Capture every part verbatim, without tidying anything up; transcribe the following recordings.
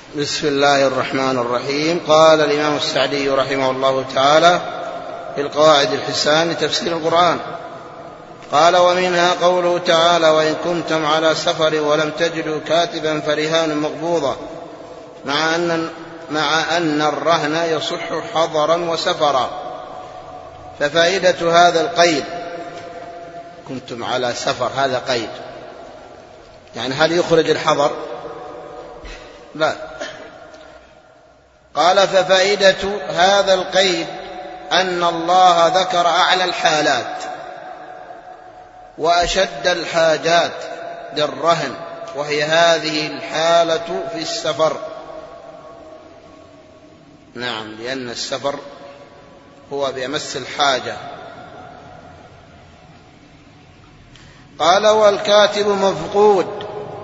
بسم الله الرحمن الرحيم. قال الإمام السعدي رحمه الله تعالى في القواعد الحسان لتفسير القرآن، قال: ومنها قوله تعالى: وإن كنتم على سفر ولم تجدوا كاتبا فرهان مقبوضة، مع أن, مع أن الرهن يصح حضرا وسفرا. ففائدة هذا القيد، كنتم على سفر، هذا قيد، يعني هل يخرج الحضر؟ لا. قال: ففائدة هذا القيد أن الله ذكر أعلى الحالات وأشد الحاجات للرهن، وهي هذه الحالة في السفر. نعم، لأن السفر هو بأمس الحاجة. قال: والكاتب مفقود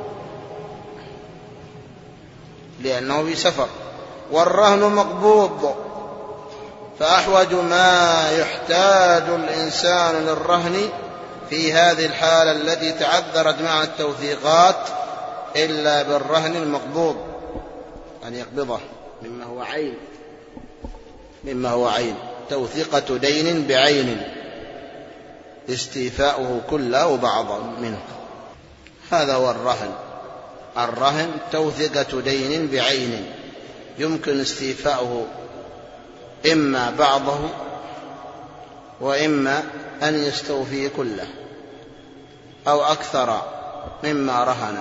لأنه في سفر، والرهن مقبوض، فأحوج ما يحتاج الإنسان للرهن في هذه الحالة التي تعذرت مع التوثيقات إلا بالرهن المقبوض، أن يقبضه مما هو عين، مما هو عين توثيقة دين بعين، استيفاؤه كله أو بعضا منه، هذا هو الرهن. الرهن توثيقة دين بعين يمكن استيفاؤه إما بعضه وإما أن يستوفي كله أو أكثر مما رهن.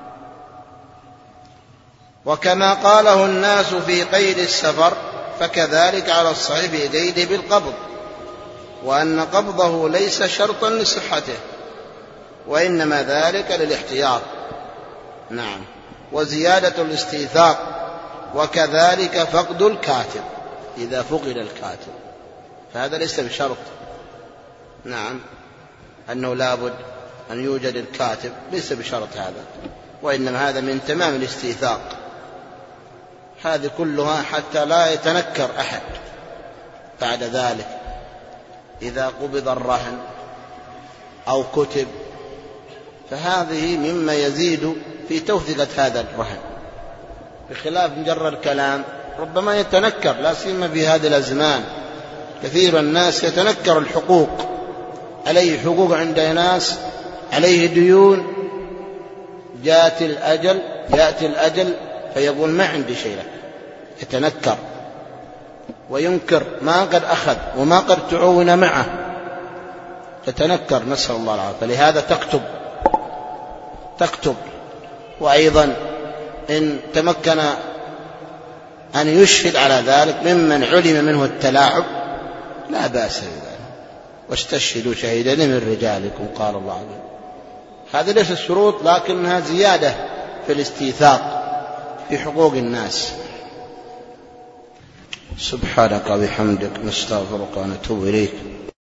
وكما قاله الناس في قيد السفر فكذلك على الصحيح في قيده بالقبض، وأن قبضه ليس شرطا لصحته، وإنما ذلك للاحتياط. نعم، وزيادة الاستيثاق. وكذلك فقد الكاتب، إذا فقد الكاتب فهذا ليس بشرط. نعم، أنه لابد أن يوجد الكاتب ليس بشرط هذا، وإنما هذا من تمام الاستيثاق. هذه كلها حتى لا يتنكر أحد بعد ذلك إذا قبض الرهن أو كتب، فهذه مما يزيد في توثيقة هذا الرهن، بخلاف مجرد الكلام ربما يتنكر، لا سيما في هذه الأزمان كثير الناس يتنكر الحقوق، عليه حقوق عند ناس، عليه ديون، جاءت الأجل يأتي الأجل فيقول ما عندي شيء لك، يتنكر وينكر ما قد أخذ وما قد تعون معه، يتنكر، نسأل الله العافية. فلهذا تكتب تكتب وأيضا إن تمكن أن يشهد على ذلك ممن علم منه التلاعب لا بأس بذلك، واستشهدوا شهيدين من رجالكم، قال الله عنه. هذه ليست الشروط، لكنها زيادة في الاستيثاق في حقوق الناس. سبحانك وبحمدك، نستغفرك ونتوب إليك.